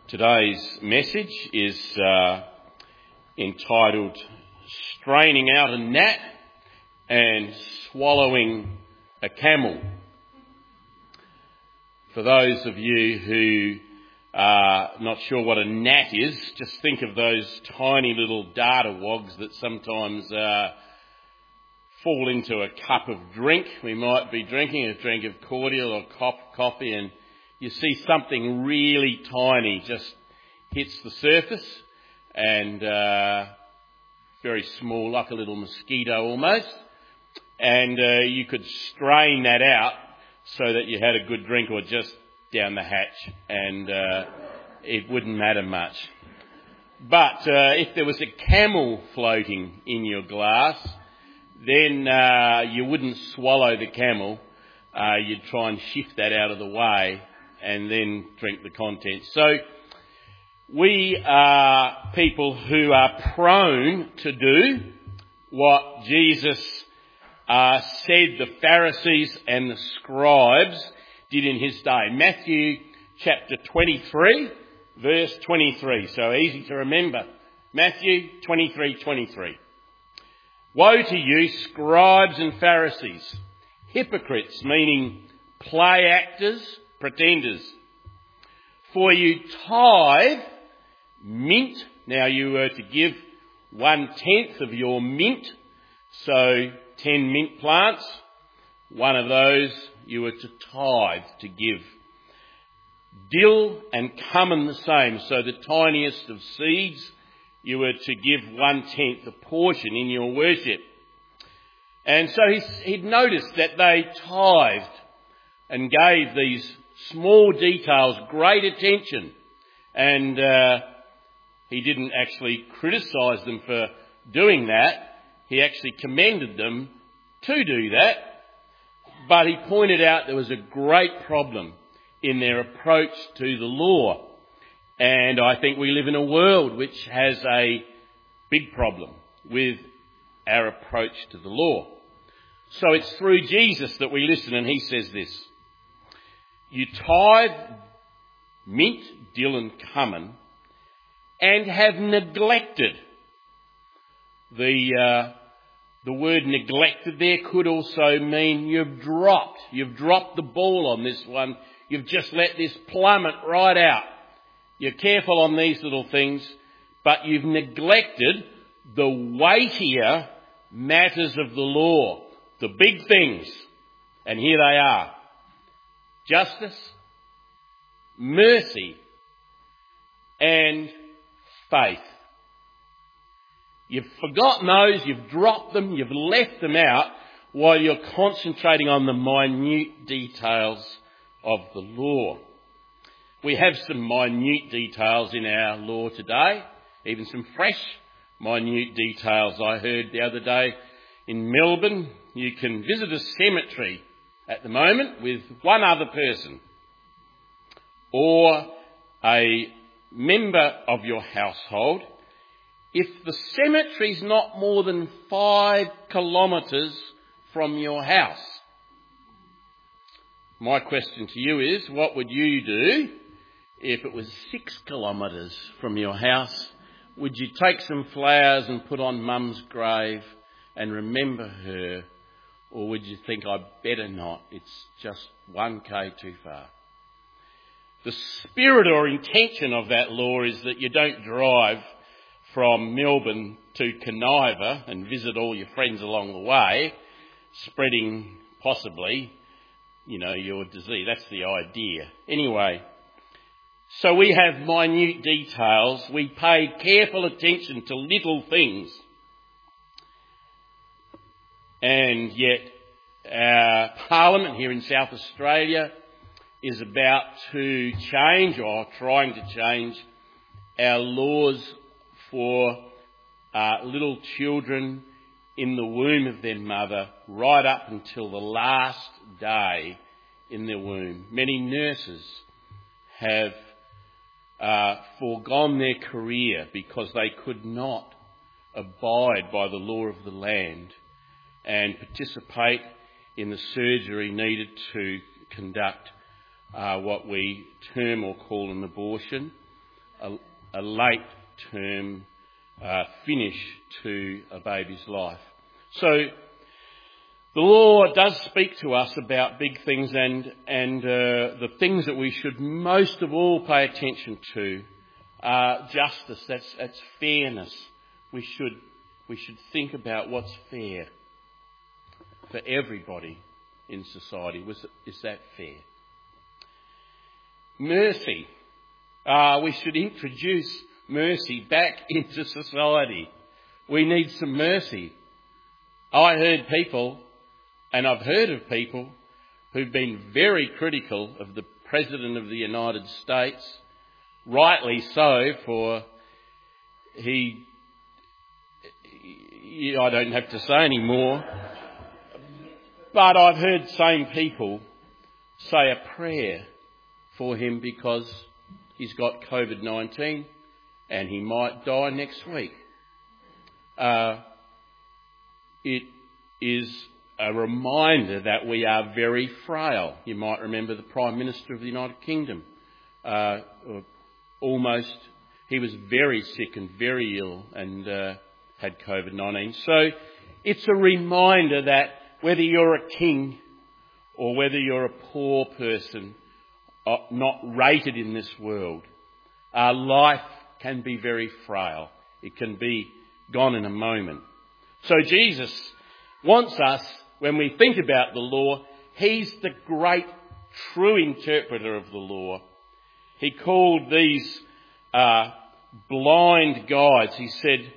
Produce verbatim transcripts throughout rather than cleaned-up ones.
Today's message is uh, entitled Straining Out a Gnat and Swallowing a Camel. For those of you who are not sure what a gnat is, just think of those tiny little data wogs that sometimes uh, fall into a cup of drink. We might be drinking a drink of cordial or cop, coffee and you see something really tiny just hits the surface and uh, very small, like a little mosquito almost. And uh, you could strain that out so that you had a good drink or just down the hatch and uh, it wouldn't matter much. But uh, if there was a camel floating in your glass, then uh, you wouldn't swallow the camel. Uh, you'd try and shift that out of the way and then drink the contents. So we are people who are prone to do what Jesus uh, said the Pharisees and the scribes did in his day. Matthew chapter twenty-three, verse twenty-three. So easy to remember. Matthew twenty-three, twenty-three. Woe to you, scribes and Pharisees, hypocrites, meaning play actors, pretenders. For you tithe mint. Now you were to give one tenth of your mint, so ten mint plants. One of those you were to tithe, to give. Dill and cumin the same, so the tiniest of seeds you were to give one tenth a portion in your worship. And so he'd noticed that they tithed and gave these small details great attention. And uh, he didn't actually criticise them for doing that. He actually commended them to do that. But he pointed out there was a great problem in their approach to the law. And I think we live in a world which has a big problem with our approach to the law. So it's through Jesus that we listen, and he says this: you tithe mint, dill and cumin, and have neglected. The uh, the word neglected there could also mean you've dropped. You've dropped the ball on this one. You've just let this plummet right out. You're careful on these little things, but you've neglected the weightier matters of the law, the big things. And here they are: justice, mercy, and faith. You've forgotten those, you've dropped them, you've left them out while you're concentrating on the minute details of the law. We have some minute details in our law today, even some fresh minute details. I heard the other day in Melbourne, you can visit a cemetery at the moment with one other person, or a member of your household, if the cemetery's not more than five kilometres from your house. My question to you is, what would you do if it was six kilometres from your house? Would you take some flowers and put on Mum's grave and remember her? Or would you think, I better not, it's just one k too far? The spirit or intention of that law is that you don't drive from Melbourne to Conniva and visit all your friends along the way, spreading possibly, you know, your disease. That's the idea. Anyway, so we have minute details. We pay careful attention to little things. And yet our Parliament here in South Australia is about to change, or trying to change, our laws for uh, little children in the womb of their mother right up until the last day in their womb. Many nurses have uh, foregone their career because they could not abide by the law of the land and participate in the surgery needed to conduct uh, what we term or call an abortion. a, a late term uh, finish to a baby's life. So the law does speak to us about big things, and, and uh, the things that we should most of all pay attention to are justice, that's, that's fairness. We should, we should think about what's fair for everybody in society. Was, is that fair? Mercy. Uh, we should introduce mercy back into society. We need some mercy. I heard people, and I've heard of people, who've been very critical of the President of the United States, rightly so, for he, I don't have to say any more, but I've heard same people say a prayer for him because he's got covid nineteen and he might die next week. Uh, it is a reminder that we are very frail. You might remember the Prime Minister of the United Kingdom. Uh, almost, he was very sick and very ill and uh, had covid nineteen. So it's a reminder that whether you're a king or whether you're a poor person, uh, not rated in this world, our life can be very frail. It can be gone in a moment. So Jesus wants us, when we think about the law, he's the great true interpreter of the law. He called these uh, blind guides. He said,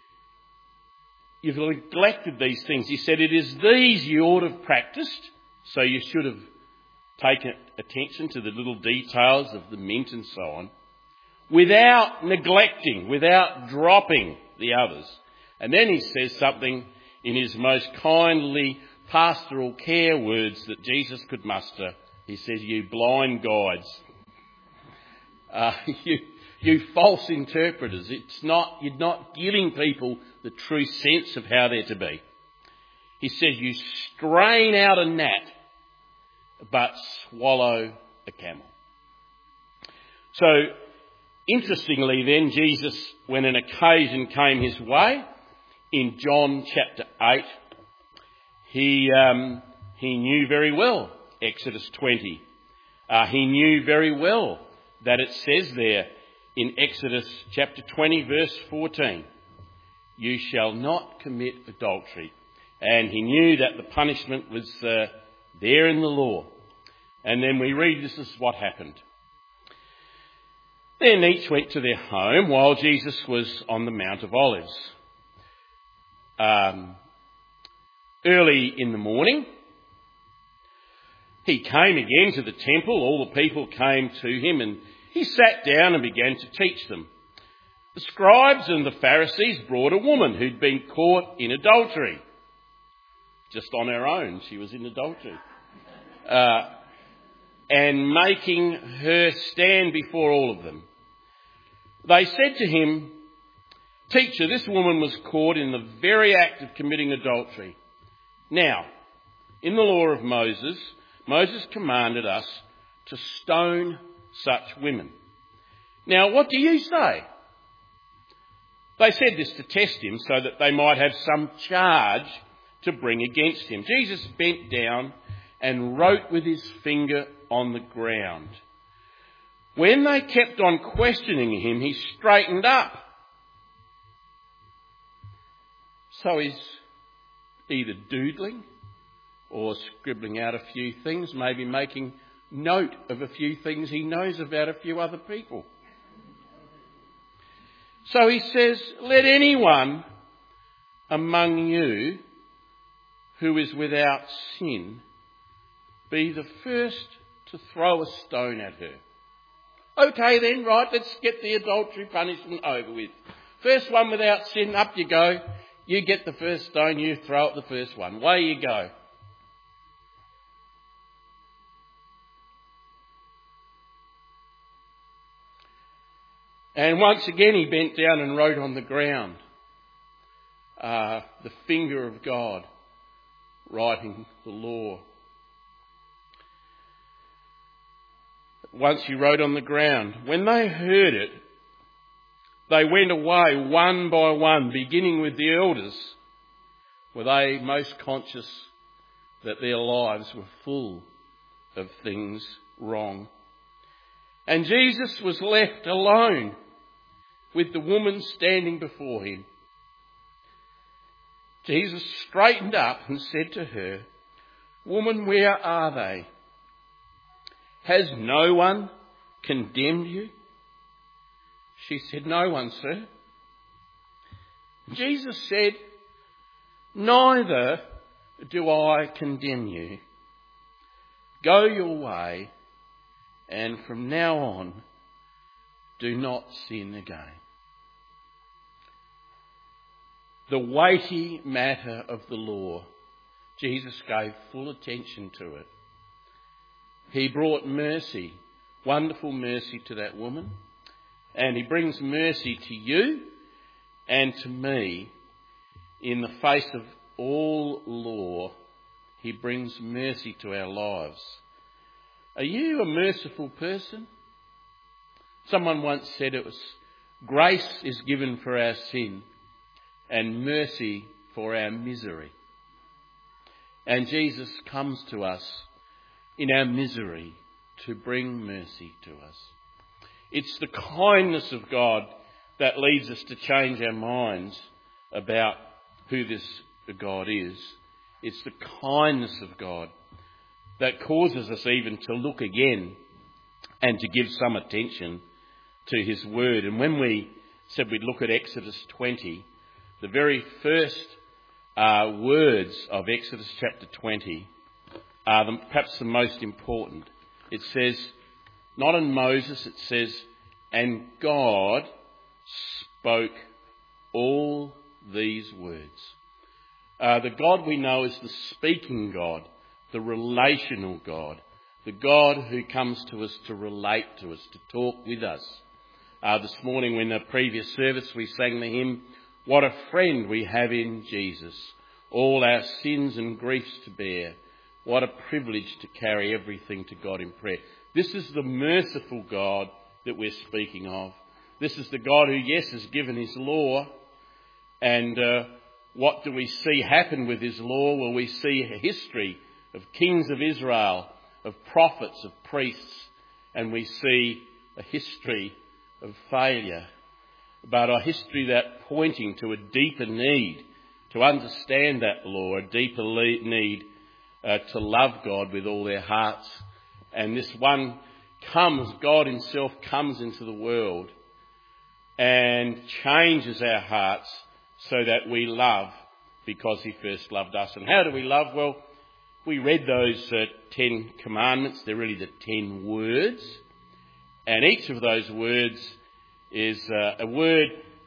you've neglected these things. He said, it is these you ought to have practised. So you should have taken attention to the little details of the mint and so on, without neglecting, without dropping the others. And then he says something in his most kindly pastoral care words that Jesus could muster. He says, you blind guides, uh, you, you false interpreters. It's not, you're not giving people the true sense of how they're to be. He says, you strain out a gnat, but swallow a camel. So, interestingly then, Jesus, when an occasion came his way, in John chapter eight, he um, he knew very well Exodus twenty. Uh, he knew very well that it says there in Exodus chapter twenty, verse fourteen, you shall not commit adultery. And he knew that the punishment was uh, there in the law. And then we read this is what happened. Then each went to their home while Jesus was on the Mount of Olives. Um, early in the morning, he came again to the temple. All the people came to him and he sat down and began to teach them. The scribes and the Pharisees brought a woman who'd been caught in adultery. Just on her own, she was in adultery. Uh, and making her stand before all of them. They said to him, Teacher, this woman was caught in the very act of committing adultery. Now, in the law of Moses, Moses commanded us to stone such women. Now, what do you say? They said this to test him so that they might have some charge to bring against him. Jesus bent down and wrote with his finger on the ground. When they kept on questioning him, he straightened up. So he's either doodling or scribbling out a few things, maybe making note of a few things he knows about a few other people. So he says, let anyone among you who is without sin be the first to throw a stone at her. Okay then, right, let's get the adultery punishment over with. First one without sin, up you go. You get the first stone, you throw at the first one. Away you go. And once again he bent down and wrote on the ground, uh, the finger of God writing the law. Once he wrote on the ground. When they heard it, they went away one by one, beginning with the elders. Were they most conscious that their lives were full of things wrong? And Jesus was left alone with the woman standing before him. Jesus straightened up and said to her, "Woman, where are they? Has no one condemned you?" She said, "No one, sir." Jesus said, "Neither do I condemn you. Go your way, and from now on, do not sin again." The weighty matter of the law, Jesus gave full attention to it. He brought mercy, wonderful mercy to that woman, and he brings mercy to you and to me. In the face of all law, he brings mercy to our lives. Are you a merciful person? Someone once said it was, grace is given for our sin and mercy for our misery. And Jesus comes to us in our misery to bring mercy to us. It's the kindness of God that leads us to change our minds about who this God is. It's the kindness of God that causes us even to look again and to give some attention to his word. And when we said we'd look at Exodus twenty, the very first uh, words of Exodus chapter twenty are the, perhaps the most important. It says, not in Moses, it says, "And God spoke all these words." Uh, the God we know is the speaking God, the relational God, the God who comes to us to relate to us, to talk with us. Uh, this morning in the previous service we sang the hymn, "What a friend we have in Jesus, all our sins and griefs to bear. What a privilege to carry everything to God in prayer." This is the merciful God that we're speaking of. This is the God who, yes, has given his law. And uh, what do we see happen with his law? Well, we see a history of kings of Israel, of prophets, of priests, and we see a history of failure, but a history that pointing to a deeper need to understand that law, a deeper le- need uh, to love God with all their hearts. And this one comes, God himself comes into the world and changes our hearts so that we love because he first loved us. And how do we love? Well, we read those uh, Ten Commandments. They're really the ten words. And each of those words is uh, a word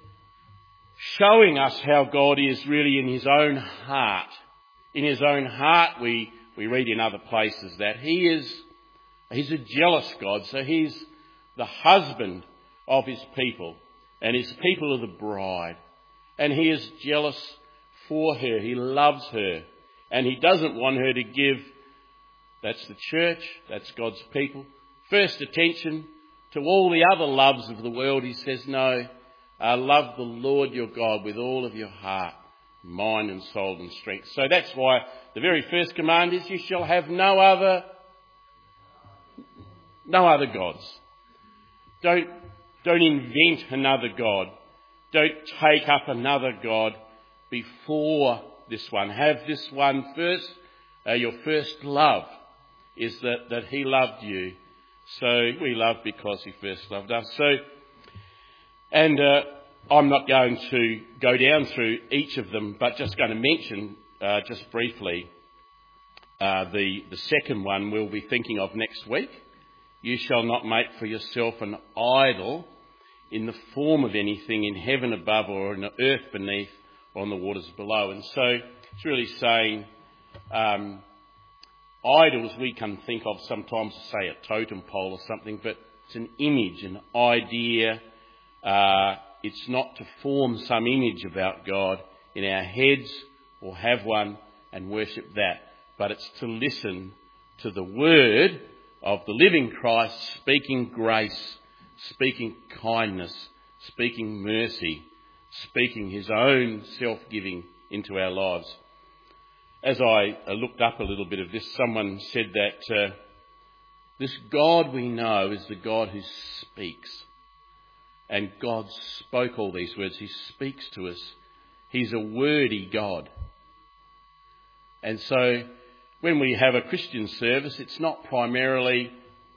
showing us how God is really in his own heart. In his own heart, we, we read in other places that he is he's a jealous God. So he's the husband of his people, and his people are the bride. And he is jealous for her. He loves her. And he doesn't want her to give, that's the church, that's God's people, first attention to all the other loves of the world. He says, no, uh, love the Lord your God with all of your heart, mind and soul and strength. So that's why the very first command is, you shall have no other, no other gods. Don't, don't invent another God. Don't take up another God before this one. Have this one first. Uh, your first love is that, that he loved you. So we love because he first loved us. So, and uh, I'm not going to go down through each of them, but just going to mention uh, just briefly uh, the, the second one we'll be thinking of next week. You shall not make for yourself an idol in the form of anything in heaven above or in the earth beneath or on the waters below. And so it's really saying um, idols we can think of sometimes, say a totem pole or something, but it's an image, an idea. Uh, it's not to form some image about God in our heads or have one and worship that, but it's to listen to the word of the living Christ, speaking grace, speaking kindness, speaking mercy, speaking his own self-giving into our lives. As I looked up a little bit of this, someone said that uh, this God we know is the God who speaks. And God spoke all these words. He speaks to us. He's a wordy God. And so when we have a Christian service, it's not primarily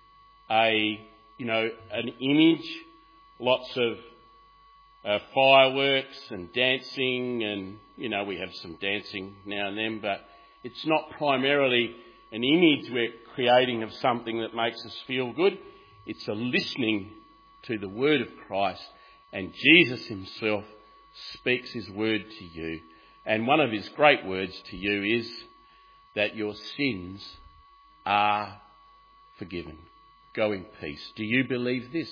a, you know, an image, lots of uh, fireworks and dancing, and, you know, we have some dancing now and then, but it's not primarily an image we're creating of something that makes us feel good. It's a listening to the word of Christ, and Jesus himself speaks his word to you. And one of his great words to you is that your sins are forgiven. Go in peace. Do you believe this?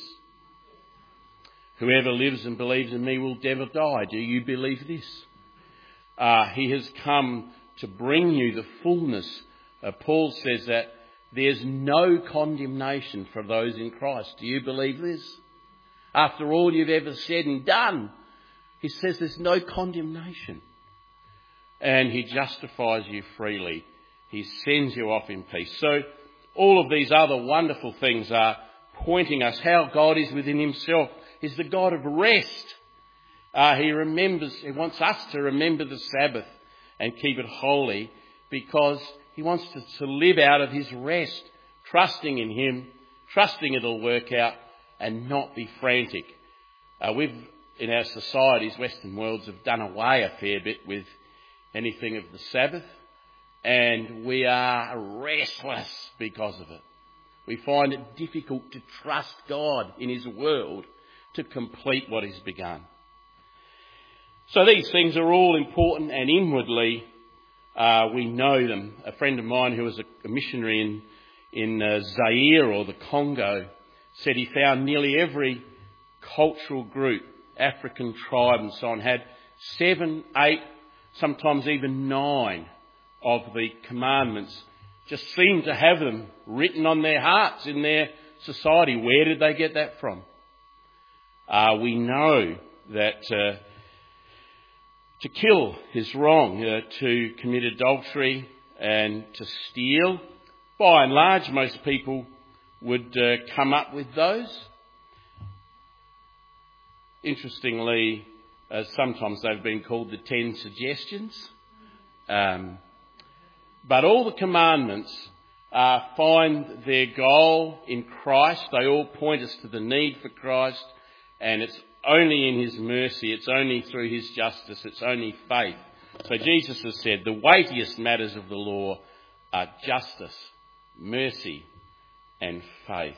Whoever lives and believes in me will never die. Do you believe this? Uh, he has come to bring you the fullness. Uh, Paul says that there's no condemnation for those in Christ. Do you believe this? After all you've ever said and done, he says there's no condemnation. And he justifies you freely. He sends you off in peace. So all of these other wonderful things are pointing us how God is within himself. He's the God of rest. Uh, he remembers, he wants us to remember the Sabbath and keep it holy, because he wants us to live out of his rest, trusting in him, trusting it'll work out, and not be frantic. Uh, we've, in our societies, Western worlds, have done away a fair bit with anything of the Sabbath, and we are restless because of it. We find it difficult to trust God in his world to complete what he's begun. So these things are all important, and inwardly uh, we know them. A friend of mine who was a, a missionary in, in uh, Zaire, or the Congo, said he found nearly every cultural group, African tribe and so on, had seven, eight, sometimes even nine of the commandments, just seemed to have them written on their hearts in their society. Where did they get that from? Uh, we know that uh, to kill is wrong, uh, to commit adultery and to steal. By and large, most people would uh, come up with those. Interestingly, uh, sometimes they've been called the Ten Suggestions. Um, but all the commandments uh, find their goal in Christ. They all point us to the need for Christ, and it's only in his mercy, it's only through his justice, it's only faith. So Jesus has said the weightiest matters of the law are justice, mercy, and faith.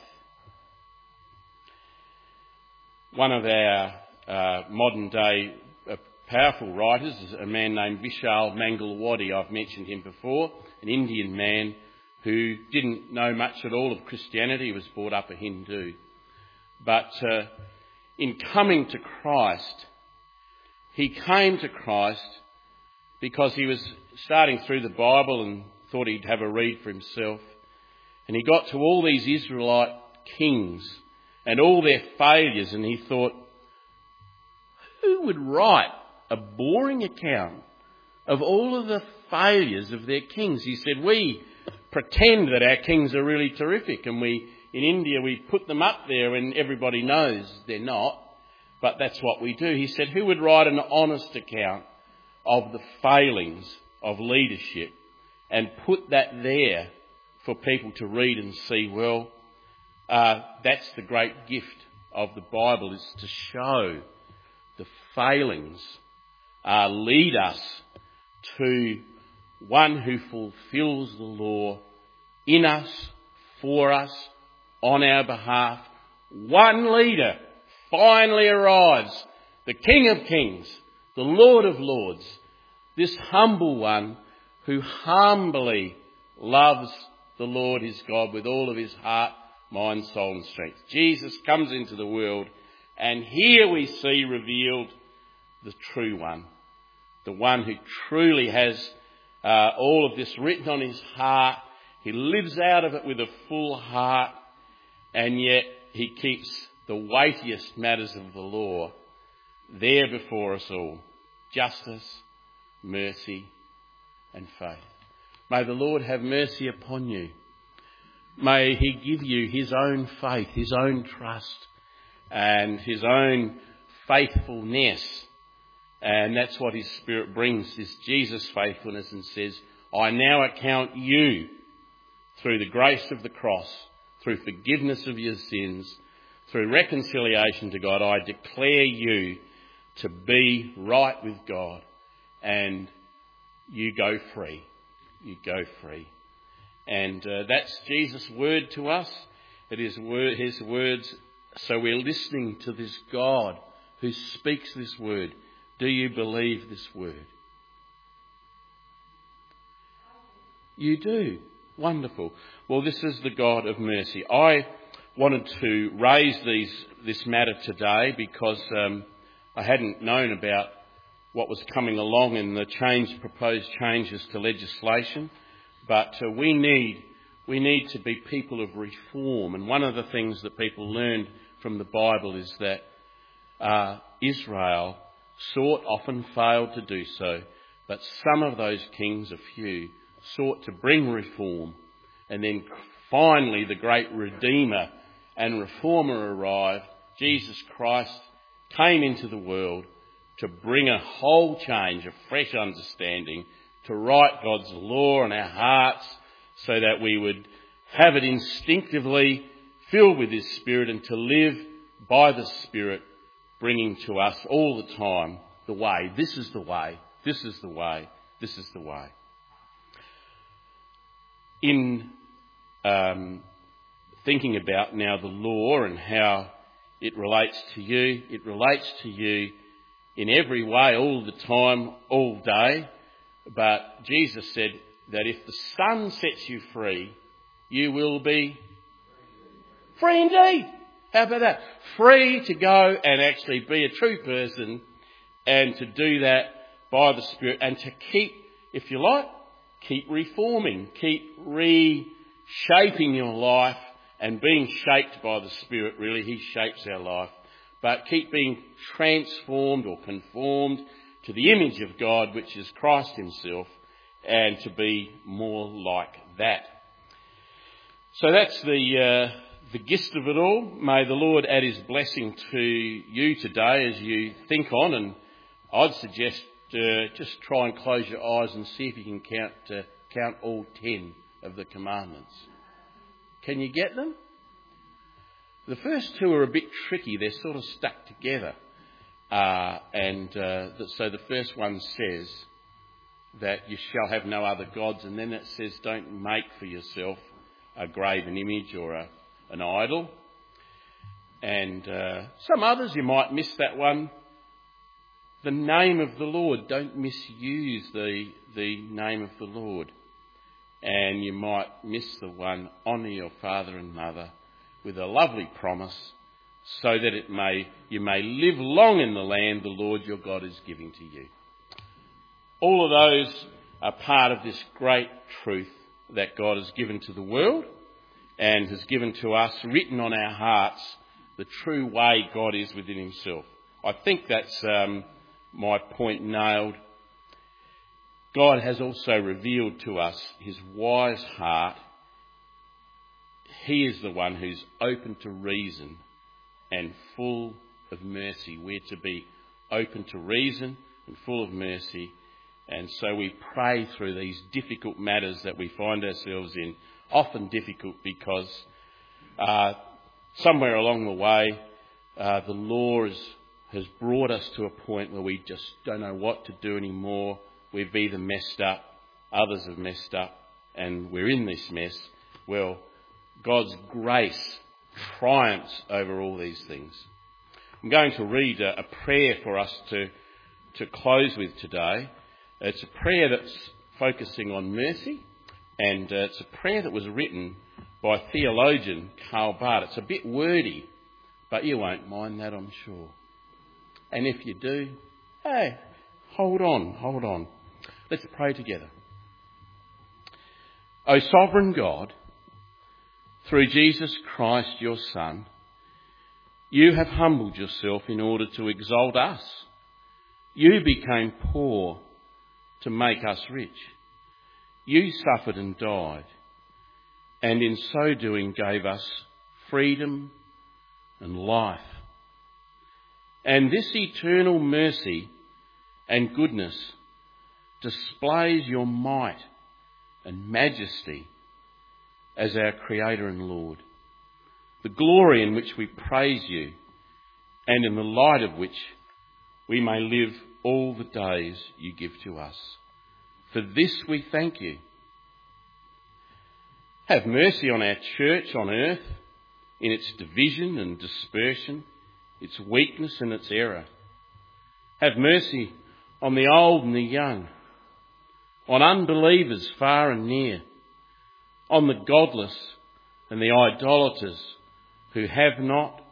One of our uh, modern day uh, powerful writers is a man named Vishal Mangalwadi. I've mentioned him before, an Indian man who didn't know much at all of Christianity. He was brought up a Hindu. But uh, in coming to Christ, he came to Christ because he was starting through the Bible and thought he'd have a read for himself. And he got to all these Israelite kings and all their failures, and he thought, who would write a boring account of all of the failures of their kings? He said, we pretend that our kings are really terrific, and we, in India, we put them up there and everybody knows they're not, but that's what we do. He said, who would write an honest account of the failings of leadership and put that there for people to read and see? Well, uh, that's the great gift of the Bible, is to show the failings, uh, lead us to one who fulfills the law in us, for us, on our behalf. One leader finally arrives, the King of Kings, the Lord of Lords, this humble one who humbly loves the Lord his God with all of his heart, mind, soul and strength. Jesus comes into the world, and here we see revealed the true one, the one who truly has uh, all of this written on his heart. He lives out of it with a full heart, and yet he keeps the weightiest matters of the law there before us all: justice, mercy and faith. May the Lord have mercy upon you. May he give you his own faith, his own trust and his own faithfulness. And that's what his Spirit brings, is Jesus' faithfulness, and says, I now account you, through the grace of the cross, through forgiveness of your sins, through reconciliation to God, I declare you to be right with God, and you go free. You go free. And uh, that's Jesus' word to us. It is word, his words. So we're listening to this God who speaks this word. Do you believe this word? You do. Wonderful. Well, this is the God of mercy. I wanted to raise these this matter today because um, I hadn't known about what was coming along in the change, proposed changes to legislation. But uh, we need we need to be people of reform. And one of the things that people learned from the Bible is that uh, Israel sought, often failed to do so, but some of those kings, a few, sought to bring reform. And then finally the great Redeemer and Reformer arrived. Jesus Christ came into the world to bring a whole change, a fresh understanding, to write God's law in our hearts so that we would have it instinctively filled with his Spirit, and to live by the Spirit, bringing to us all the time the way. This is the way. This is the way. This is the way. In um, thinking about now the law and how it relates to you, it relates to you in every way, all the time, all day. But Jesus said that if the Son sets you free, you will be free indeed. How about that? Free to go and actually be a true person, and to do that by the Spirit, and to keep, if you like, keep reforming, keep reshaping your life and being shaped by the Spirit. Really, he shapes our life. But keep being transformed or conformed to the image of God, which is Christ himself, and to be more like that. So that's the uh, the gist of it all. May the Lord add his blessing to you today as you think on, and I'd suggest uh, just try and close your eyes and see if you can count uh, count all ten of the commandments. Can you get them? The first two are a bit tricky. They're sort of stuck together. Uh, and uh, so the first one says that you shall have no other gods, and then it says don't make for yourself a graven image or a, an idol. And uh, some others you might miss that one. The name of the Lord, don't misuse the the name of the Lord. And you might miss the one, honour your father and mother, with a lovely promise, so that it may you may live long in the land the Lord your God is giving to you. All of those are part of this great truth that God has given to the world and has given to us, written on our hearts, the true way God is within himself. I think that's um, my point nailed. God has also revealed to us his wise heart. He is the one who's open to reason and full of mercy. We're to be open to reason and full of mercy. And so we pray through these difficult matters that we find ourselves in, often difficult because uh, somewhere along the way uh, the law is, has brought us to a point where we just don't know what to do anymore. We've either messed up, others have messed up, and we're in this mess. Well, God's grace triumphs over all these things. I'm going to read a, a prayer for us to, to close with today. It's a prayer that's focusing on mercy, and uh, it's a prayer that was written by theologian Karl Barth. It's a bit wordy, but you won't mind that, I'm sure. And if you do, hey, hold on, hold on. Let's pray together. O sovereign God, through Jesus Christ, your Son, You have humbled yourself in order to exalt us. You became poor to make us rich. You suffered and died, and in so doing gave us freedom and life. And this eternal mercy and goodness displays your might and majesty as our Creator and Lord, the glory in which we praise you, and in the light of which we may live all the days you give to us. For this we thank you. Have mercy on our church on earth, in its division and dispersion, its weakness and its error. Have mercy on the old and the young, on unbelievers far and near, on the godless and the idolaters who have not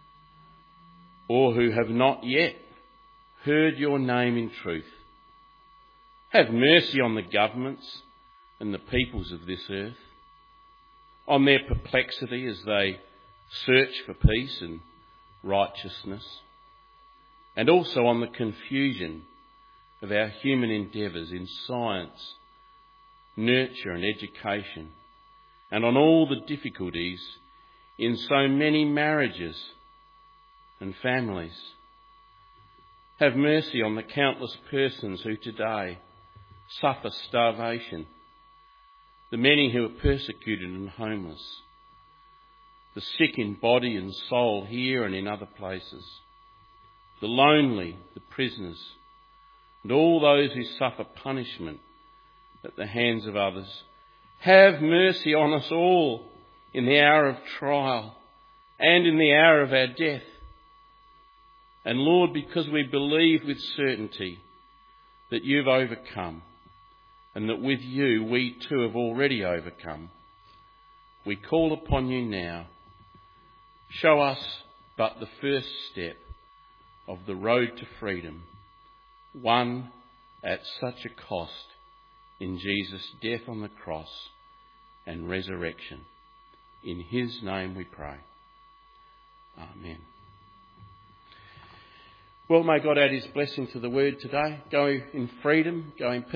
or who have not yet heard your name in truth. Have mercy on the governments and the peoples of this earth, on their perplexity as they search for peace and righteousness, and also on the confusion of our human endeavours in science, nurture and education, and on all the difficulties in so many marriages and families. Have mercy on the countless persons who today suffer starvation, the many who are persecuted and homeless, the sick in body and soul here and in other places, the lonely, the prisoners, and all those who suffer punishment at the hands of others. Have mercy on us all in the hour of trial and in the hour of our death. And Lord, because we believe with certainty that you've overcome, and that with you we too have already overcome, we call upon you now. Show us but the first step of the road to freedom, one at such a cost in Jesus' death on the cross and resurrection. In his name we pray. Amen. Well, may God add his blessing to the word today. Go in freedom, go in peace.